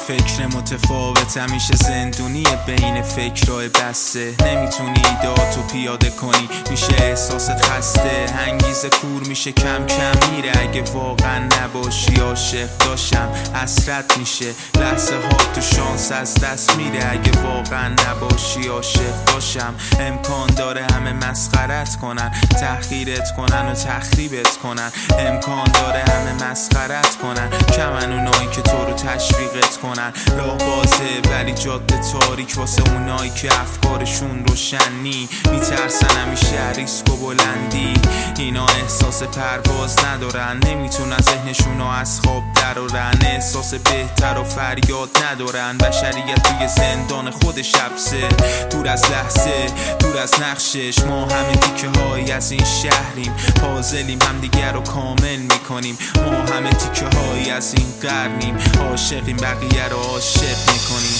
فکر متفاوت همیشه زندونیه بین فکرهای بسته. نمیتونی ایدهاتو پیاده کنی، میشه احساست خسته. انگیزه کور میشه کم کم میره اگه واقعا نباشی. عاشق داشتم حسرت میشه، لحظه ها تو شانس از دست میره اگه واقعا نباشی. عاشق داشتم امکان داره همه مسخرت کنن، تحقیرت کنن و تخریبت کنن. امکان داره همه مسخرت کنن، کمن اونایی که تو رو تشویقت کنن. راه بازه ولی جاده تاریک واسه اونایی که افکارشون روشنی. میترسن همیشه ریسک و بلندی، اینا احساس پرواز ندارن، نمیتونن ذهنشون رو از خواب درارن. احساس بهتر و فریاد ندارن، بشریت توی زندان خودش حبسه. دور از لحظه، دور از نقشش، ما همه تیکه های از این شهریم. پازلیم همدیگر رو کامل میکنیم، ما همه تیکه های از این قرنیم. عاشقیم بقیه رو عاشق میکنیم.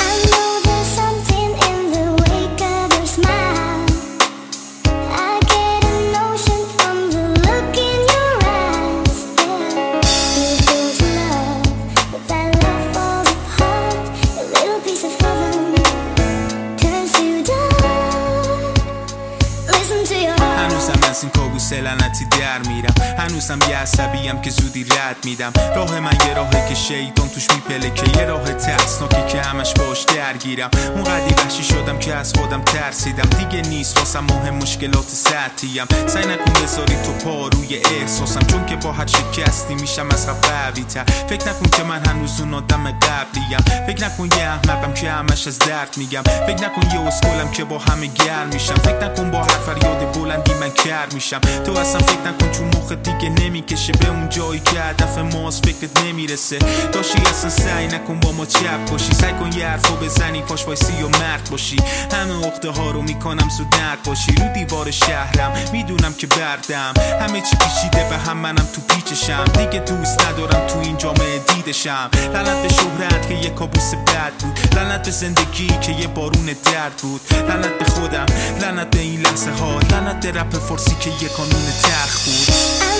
هنوزم از این کابوس لعنتی در میرم، هنوزم یه عصبیم که زودی رد میدم. راه من یه راهه که شیطان توش میپله، که یه راه ترسناکی که همش باش درگیرم. اونقدی وحشی شدم که از خودم ترسیدم، دیگه نیست واسم مهم مشکلات سطحیم. سعی نکن بذاری تو پا روی احساسم، چون که با هر شکستی میشم از قوی تر. فکر نکن که من هنوز اون آدم قبلیم، فکر نکن یه احمقم که همش از درد میگم. فکر نکن یه اسکلم که با همه گرم میشم. فکر نکن با هر فریاد بلندی من کر میشم. تو اصلا فکر نکن چون مخ دیگه نمیکشه به اون جایی که هدف ماست فکرت نمیرسه. داشتی اصلا سعی نکن با ما چپ باشی، سعی کن یه حرفو بزنی پاش وایسی و مرد باشی. همه عقده ها رو میکنم زود نرد باشی. رو دیوار شهرم میدونم که بردم، همه چی پیچیده به هم، منم تو پیچشم. دیگه دوست ندارم تو این جامعه دیدشم. لعنت به شهرت که یه کابوس بد بود، لعنت به زندگی که یه بارون درد بود. لعنت به خودم، لعنت به این لحظه ها، لعنت به رپ فارسی که یه قانون تلخ بود.